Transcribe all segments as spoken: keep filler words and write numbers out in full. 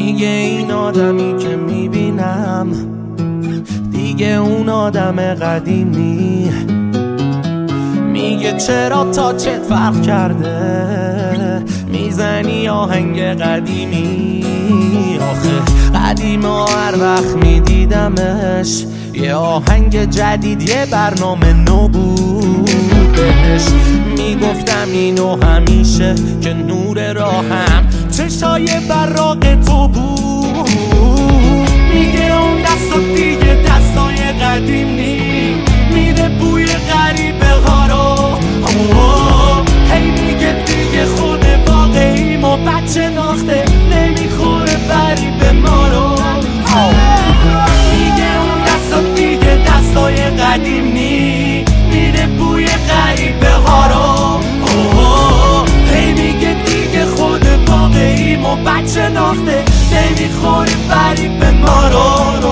میگه این آدمی که میبینم دیگه اون آدم قدیمی. میگه چرا تا چت فرق کرده میزنی آهنگ قدیمی. آخه قدیم و هر وقت میدیدمش یه آهنگ جدید یه برنامه نو بود. بهش میگفتم اینو همیشه که نور راهم چشای براق تو بود. میگه اون دستا دیگه دستای قدیم نی، میده بوی غریبه ها رو. هی میگه دیگه خود واقعیم و بچه ناخته نمیخوره فریب ما رو. میگه اون دستا دیگه دستای قدیم نی، میده بوی غریبه ها رو. هی میگه دیگه خود واقعیم و بچه ناخته نمیخوره فریب ما رو.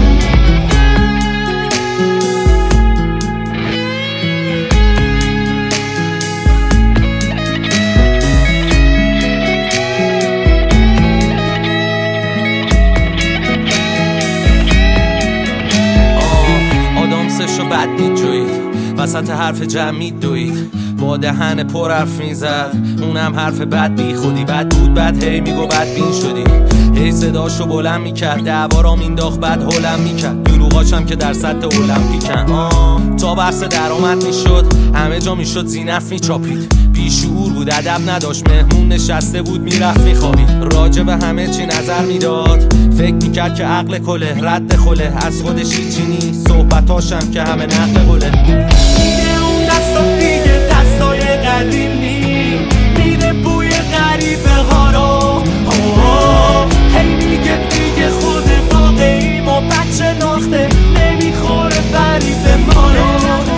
شو بد میجوید وسط حرف جمعی دوید، با دهن پر حرف میزد اونم حرف بد بی خودی. بد بود بد هی میگو بد بین شدی، هی صداشو بلند میکرد دعوارا مینداخت بد هولم میکرد. دروغاشم که در سطح المپیکن. تا بحث درآمد میشد همه جا میشد زینف میچاپید. بیشعور بود ادب نداشت مهمون نشسته بود میرفت میخوابید. راجع به همه چی نظر میداد فکر میکرد که عقل کله رد خله. از خودش هیچی نیست صحبتاشم که همه نقل قله. میگه اون دستا دیگه دستای قدیم نی، میده بوی غریبه ها رو. هی میگه دیگه خود واقعیم و بچه ناخته نمیخوره فریب ما رو.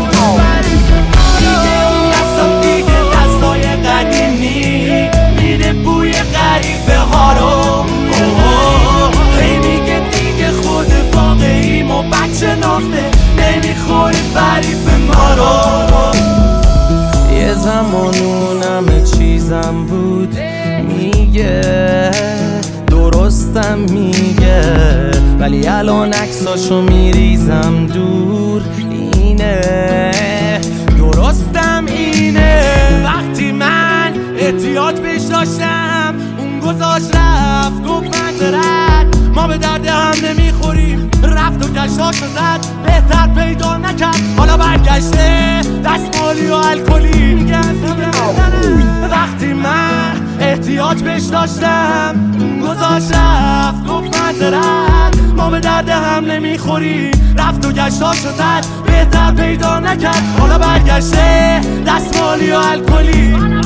میگه اون دستا دیگه دستای قدیم نی، میده بوی غریبه ها رو. هی میگه دیگه خود واقعیم و بچه ناخته نمیخوره فریب ما رو. یه زمان اونم چیزم بود میگه درستم میگه، ولی الان عکساشو میریزم دور. اینه درستم اینه. وقتی من احتیاج بهش داشتم اون گذاشت رفت گفت معذرت ما به درد هم نمیخوریم. رفت و گشتاشو زد بهتر پیدا نکرد حالا برگشته دستمالی و الکلی. میگه وقتی من احتیاج بهش داشتم اون گذاشت رفت گفت معذرت ما به درد هم نمیخوریم. رفت و گشتاشو زد بهتر پیدا نکرد حالا برگشته دستمالی و الکلی.